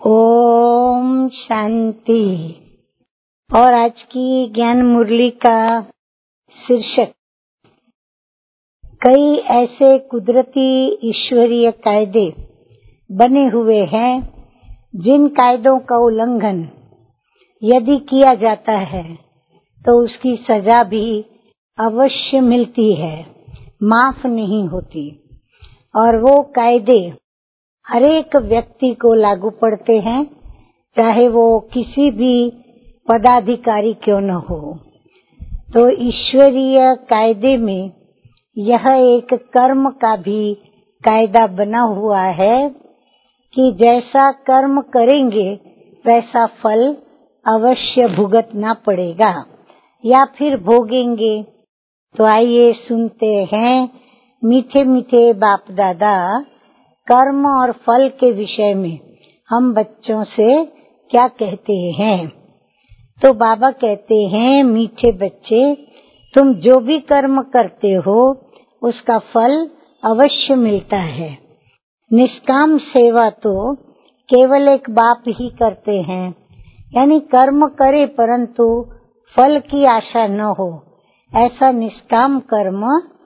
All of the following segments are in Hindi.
ओम शांति। और आज की ज्ञान मुरली का शीर्षक, कई ऐसे कुदरती ईश्वरीय कायदे बने हुए हैं जिन कायदों का उल्लंघन यदि किया जाता है तो उसकी सजा भी अवश्य मिलती है, माफ नहीं होती। और वो कायदे हर एक व्यक्ति को लागू पड़ते हैं, चाहे वो किसी भी पदाधिकारी क्यों न हो। तो ईश्वरीय कायदे में यह एक कर्म का भी कायदा बना हुआ है कि जैसा कर्म करेंगे वैसा फल अवश्य भुगतना पड़ेगा या फिर भोगेंगे। तो आइए सुनते हैं मीठे मीठे बाप दादा कर्म और फल के विषय में हम बच्चों से क्या कहते हैं। तो बाबा कहते हैं, मीठे बच्चे, तुम जो भी कर्म करते हो उसका फल अवश्य मिलता है। निष्काम सेवा तो केवल एक बाप ही करते हैं, यानी कर्म करे परंतु फल की आशा न हो, ऐसा निष्काम कर्म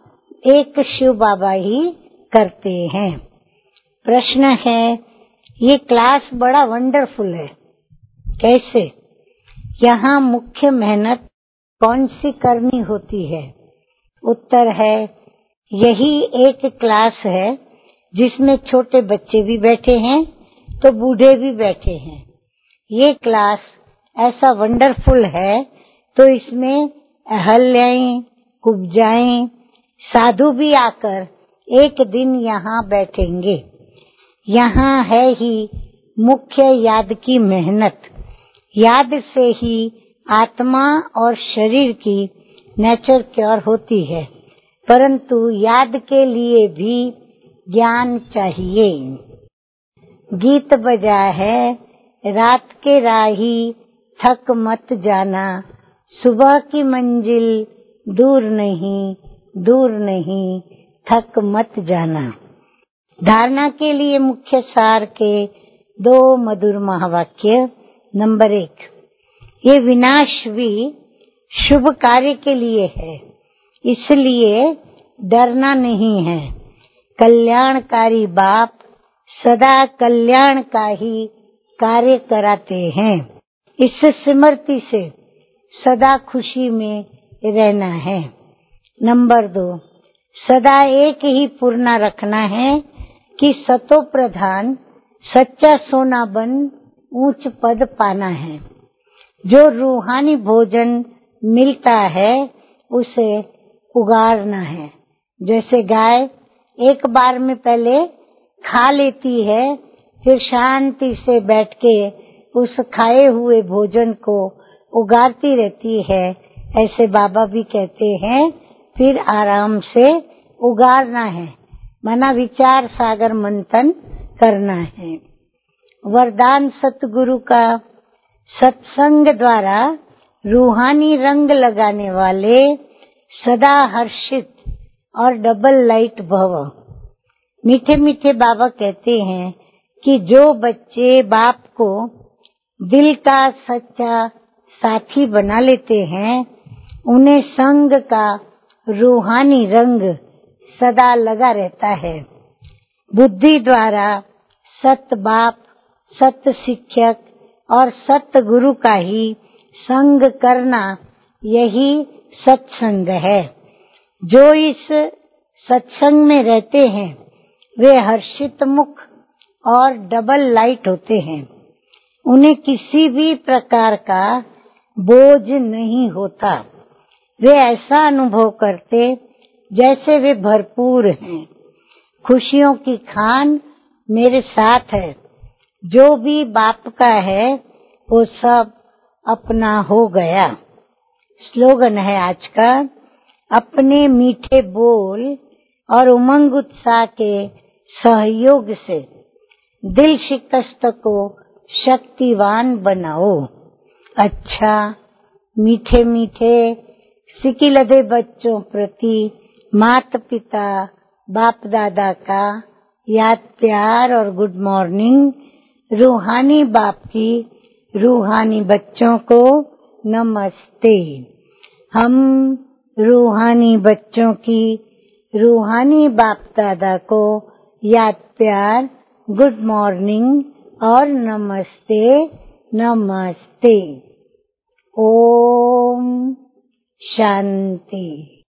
एक शिव बाबा ही करते हैं। प्रश्न है, ये क्लास बड़ा वंडरफुल है, कैसे? यहाँ मुख्य मेहनत कौन सी करनी होती है? उत्तर है, यही एक क्लास है जिसमें छोटे बच्चे भी बैठे हैं तो बूढ़े भी बैठे हैं। ये क्लास ऐसा वंडरफुल है तो इसमें अहल्याएं, कुब्जाएं, साधु भी आकर एक दिन यहाँ बैठेंगे। यहाँ है ही मुख्य याद की मेहनत। याद से ही आत्मा और शरीर की नेचर क्योर होती है, परंतु याद के लिए भी ज्ञान चाहिए। गीत बजा है, रात के राही थक मत जाना, सुबह की मंजिल दूर नहीं थक मत जाना। धारणा के लिए मुख्य सार के 2 मधुर महावाक्य। नंबर 1, ये विनाश भी शुभ कार्य के लिए है, इसलिए डरना नहीं है। कल्याणकारी बाप सदा कल्याण का ही कार्य कराते हैं, इस स्मृति से सदा खुशी में रहना है। नंबर 2, सदा एक ही पूर्णा रखना है कि सतो प्रधान सच्चा सोना बन ऊंच पद पाना है। जो रूहानी भोजन मिलता है उसे उगारना है। जैसे गाय एक बार में पहले खा लेती है, फिर शांति से बैठ के उस खाए हुए भोजन को उगारती रहती है, ऐसे बाबा भी कहते हैं फिर आराम से उगारना है, माना विचार सागर मंथन करना है। वरदान सतगुरु का, सत्संग द्वारा रूहानी रंग लगाने वाले सदा हर्षित और डबल लाइट भव। मीठे मीठे बाबा कहते हैं कि जो बच्चे बाप को दिल का सच्चा साथी बना लेते हैं उन्हें संग का रूहानी रंग सदा लगा रहता है। बुद्धि द्वारा सत बाप, सत शिक्षक और सत गुरु का ही संग करना, यही सत्संग है। जो इस सत्संग में रहते हैं वे हर्षित मुख और डबल लाइट होते हैं। उन्हें किसी भी प्रकार का बोझ नहीं होता। वे ऐसा अनुभव करते जैसे वे भरपूर हैं। खुशियों की खान मेरे साथ है। जो भी बाप का है वो सब अपना हो गया। स्लोगन है आज का, अपने मीठे बोल और उमंग उत्साह के सहयोग से दिल शिकस्त को शक्तिवान बनाओ। अच्छा, मीठे मीठे सिकिलधे बच्चों प्रति माता पिता बाप दादा का याद प्यार और गुड मॉर्निंग। रूहानी बाप की रूहानी बच्चों को नमस्ते। हम रूहानी बच्चों की रूहानी बाप दादा को याद प्यार, गुड मॉर्निंग और नमस्ते नमस्ते। ओम शांति।